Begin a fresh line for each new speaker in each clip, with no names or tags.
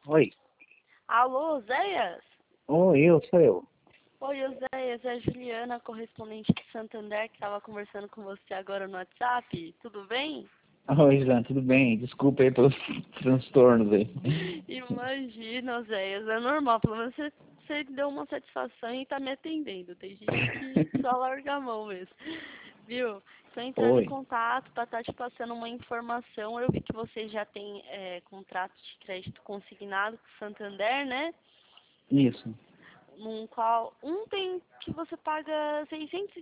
Oi.
Alô, Zéias?
Oi, sou eu.
Oi, Zéias, é a Juliana, correspondente de Santander, que estava conversando com você agora no WhatsApp. Tudo bem?
Oi, Ilan, tudo bem? Desculpa aí pelos transtornos aí.
Imagina, Zéias, é normal, pelo menos você deu uma satisfação e está me atendendo. Tem gente que só larga a mão mesmo. Viu? Estou entrando em
Oi.
contato para estar te passando uma informação. Eu vi que você já tem contrato de crédito consignado com o Santander, né?
Isso.
Num qual tem que você paga R$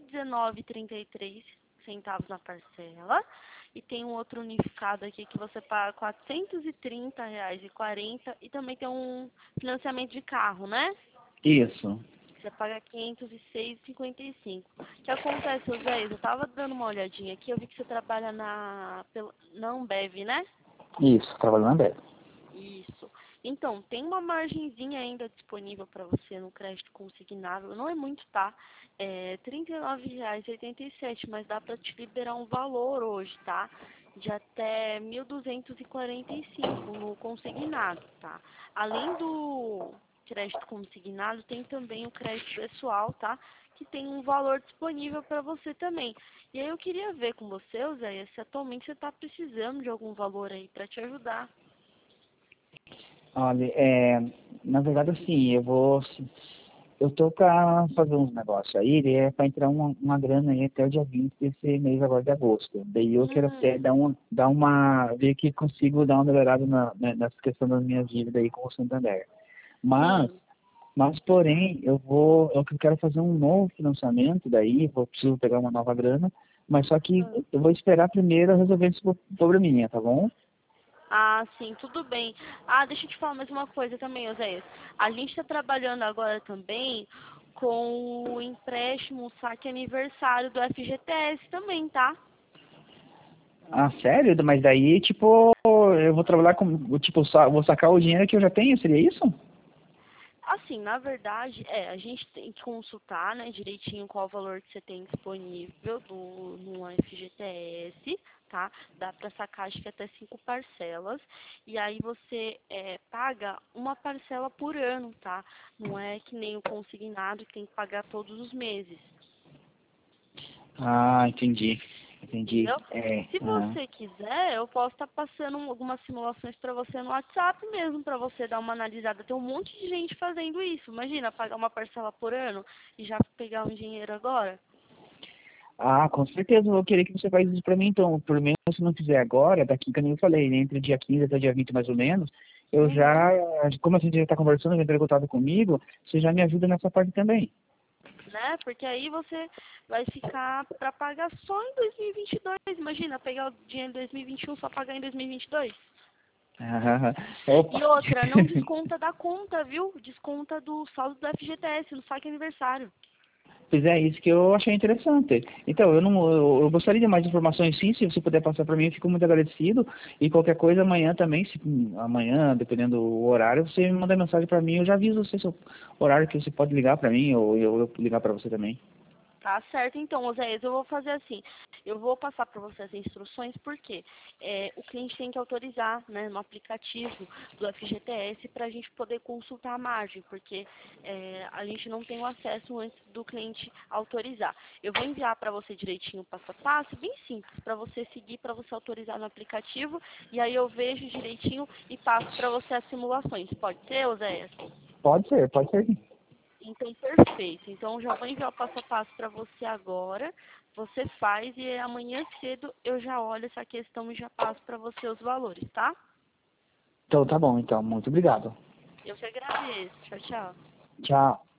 619,33 na parcela, e tem um outro unificado aqui que você paga R$ 430,40, e também tem um financiamento de carro, né?
Isso.
Você paga R$ 506,55. O que acontece, Zé? Eu tava dando uma olhadinha aqui, eu vi que você trabalha na Ambev, né?
Isso, trabalhando na Ambev.
Isso. Então, tem uma margenzinha ainda disponível para você no crédito consignável. Não é muito, tá? É R$ 39,87, mas dá para te liberar um valor hoje, tá? De até 1.245 no consignado, tá? Além do crédito consignado, tem também o crédito pessoal, tá? Que tem um valor disponível para você também. E aí eu queria ver com você, Zé, se atualmente você está precisando de algum valor aí para te ajudar.
Olha, na verdade, assim, eu tô pra fazer uns negócios aí, pra entrar uma grana aí até o dia 20 desse mês agora de agosto. Daí eu quero até
Hum,
ver que consigo dar uma melhorada nessa questão das minhas dívidas aí com o Santander. Mas,
sim.
porém, eu quero fazer um novo financiamento daí, preciso pegar uma nova grana, mas só que
Ah,
eu vou esperar primeiro resolver esse probleminha, tá bom?
sim, tudo bem. Ah, deixa eu te falar mais uma coisa também, Oséias. A gente está trabalhando agora também com o empréstimo, o saque aniversário do FGTS também, tá?
Ah, sério? Mas daí, tipo, eu vou trabalhar com, tipo, vou sacar o dinheiro que eu já tenho, seria isso?
Assim, na verdade, a gente tem que consultar, né, direitinho qual o valor que você tem disponível no FGTS, tá? Dá para sacar, acho que até 5 parcelas. E aí você paga uma parcela por ano, tá? Não é que nem o consignado que tem que pagar todos os meses.
Ah, entendi. Entendi.
Entendeu? Se você quiser, eu posso estar passando algumas simulações para você no WhatsApp mesmo, para você dar uma analisada. Tem um monte de gente fazendo isso. Imagina, pagar uma parcela por ano e já pegar um dinheiro agora.
Ah, com certeza eu vou querer que você faça isso pra mim, então, por menos se não fizer agora, daqui, como eu falei, né, entre o dia 15 até o dia 20 mais ou menos, eu
Uhum.
já, como a gente já tá conversando, já entrou em contato comigo, você já me ajuda nessa parte também.
Né? Porque aí você vai ficar para pagar só em 2022. Imagina, pegar o dinheiro em 2021 só pagar em 2022.
Ah, opa.
E outra, não desconta da conta, viu? Desconta do saldo do FGTS, no saque aniversário.
Pois é, isso que eu achei interessante. Então, eu gostaria de mais informações sim, se você puder passar para mim, eu fico muito agradecido. E qualquer coisa amanhã também, se amanhã, dependendo do horário, você me manda mensagem para mim, eu já aviso você seu horário que você pode ligar para mim ou eu ligar para você também.
Tá certo, então, Oséias, eu vou fazer assim. Eu vou passar para você as instruções, porque o cliente tem que autorizar, né, no aplicativo do FGTS para a gente poder consultar a margem, porque a gente não tem o acesso antes do cliente autorizar. Eu vou enviar para você direitinho o passo a passo, bem simples, para você seguir, para você autorizar no aplicativo, e aí eu vejo direitinho e passo para você as simulações. Pode ser, Oséias?
Pode ser sim.
Então, perfeito. Então, já vou enviar o passo a passo para você agora. Você faz e amanhã cedo eu já olho essa questão e já passo para você os valores, tá?
Então tá bom, então, muito obrigado.
Eu que agradeço. Tchau, tchau.
Tchau.